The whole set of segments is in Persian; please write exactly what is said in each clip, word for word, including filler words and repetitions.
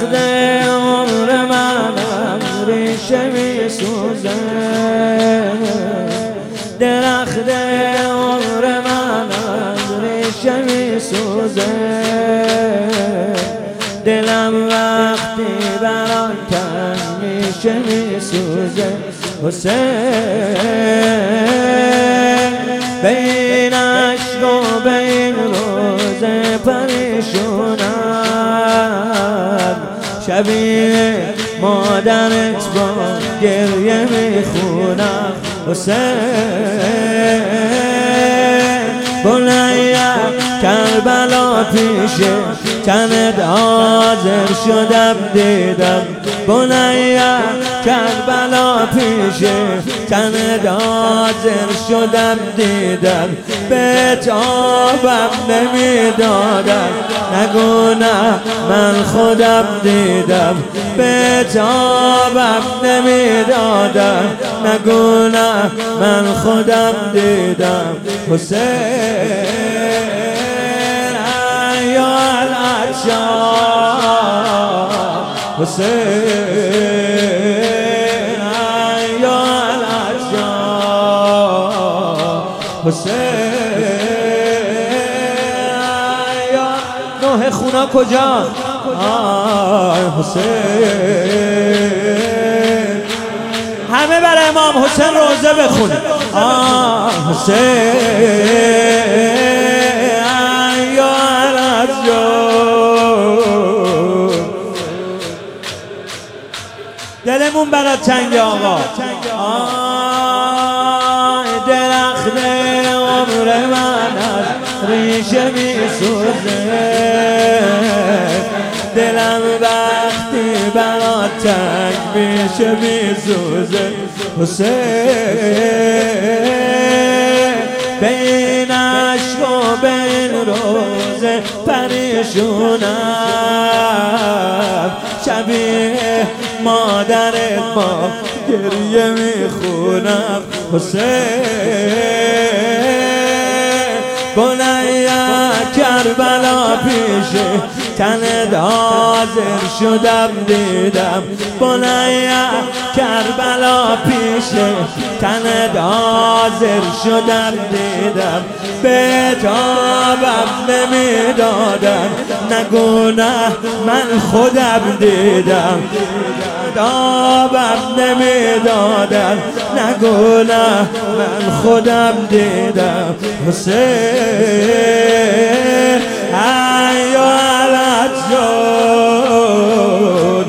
درخت عمر منم ریشه می سوزه، درخت عمر منم ریشه می سوزه، دلم وقتی بران تنگ میشه می سوزه. حسین بین عشق و بین روز پریشونم، شبیه مادرت با گریه میخونم. حسین بنیا کربلا پیشه تنت حاضر شدم دیدم، بنیا کربلا پیشه تنت حاضر شدم دیدم، به تابم نمیدادم نگو نه من خودم دیدم، به تابم نمیدادم نگو نه من خودم دیدم. حسین یا العطشان، حسین یا العطشان، حسین یا نوح خونا کجا؟ آی حسین همه برای امام حسین روزه بخونه. آه حسین یا العطشان، دلمون برات تنگ آقا. آه درخت عمر من از ریشه می سوزه، دلم وقتی برات تنگ میشه می سوزه. حسین بین عشق و بین روز پریشونم، شبیه مادرت با گریه میخونم. حسین بنیا کربلا پیشه تنت حاضر شدم دیدم، بنیا کربلا پیشه تنت حاضر شدم دیدم، به تابم نمیدادم نگو نه من خودم دیدم، تابم نمیدادم نگو نه من خودم دیدم. حسین یا العطشان،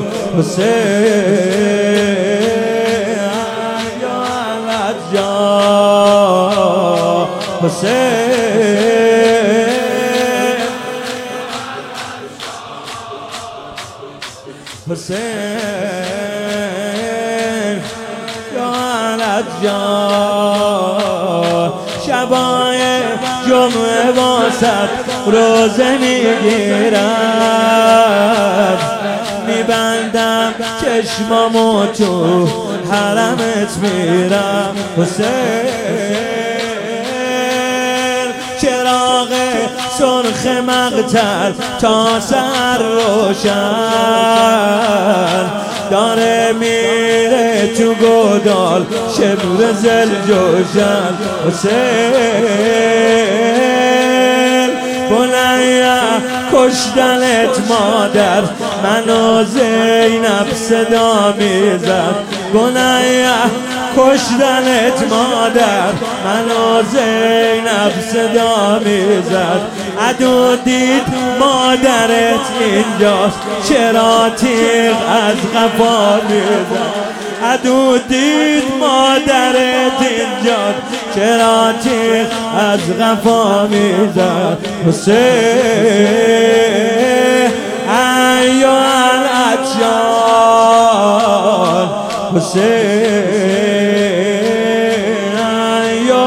حسین یا العطشان، حسین حسین یا العطشان، شبای جمعه واسط روزه میگیرم، میبندم چشمامو تو حرمت میرم. حسین چراغ سرخ مقتل تا سر روشن داره میره تو گودال شمر زل جوشن. حسین بنیا کشتنت مادر منو زینب صدا میزد، بنیا کشتنت مادر منو زینب صدا میزد، عدو دید مادرت اینجاست چرا تیغ از قفا میزد، عدو دید مادرت اینجاست چرا تیغ از قفا میزد. حسین یا العطشان، حسین یا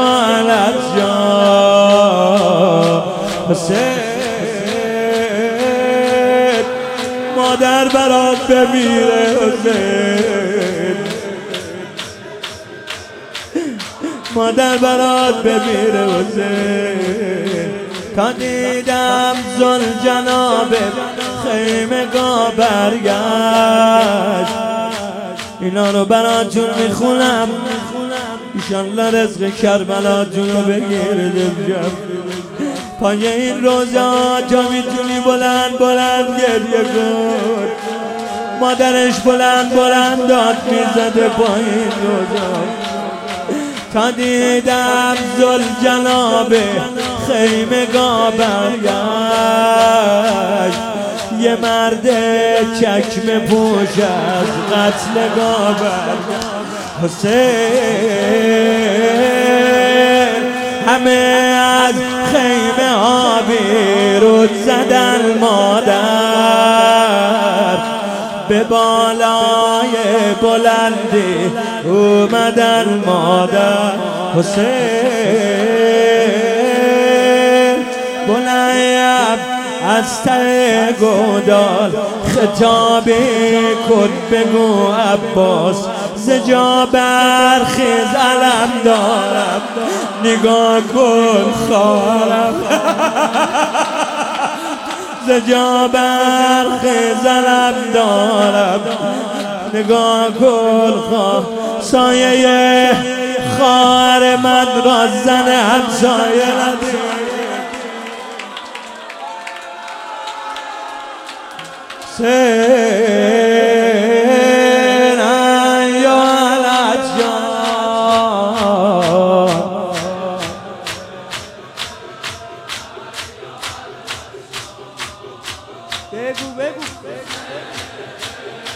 العطشان، حسین مادر برات بمیره. حسین مادر برات بمیره. حسین تا دیدم زلجناب خیمگاه برگشت. اینا رو براتون میخونم ایشالله رزق کربلا جونو بگیره دلجم. پای این روزا جا میتونی بلند بلند گریه کن. مادرش بلند بلند داد میزده با این روزا تا دیدم ذوالجلال خیمگاه برگشت. یه مرد چکمه پوش از قتلگاه برگشت. حسین همه از خیمه ها بیرون زدن مادر، به بالای بلندی اومدن مادر. حسین بلند از ته گودال خطابی کن بگو عباس زجا برخیز علم دارم نگاه کن خواهرم. زجا برخیز علم دارم نگاه کن خواه. سایه خواهر من را زن همسایه ندید. سین یا لجان بگو بگو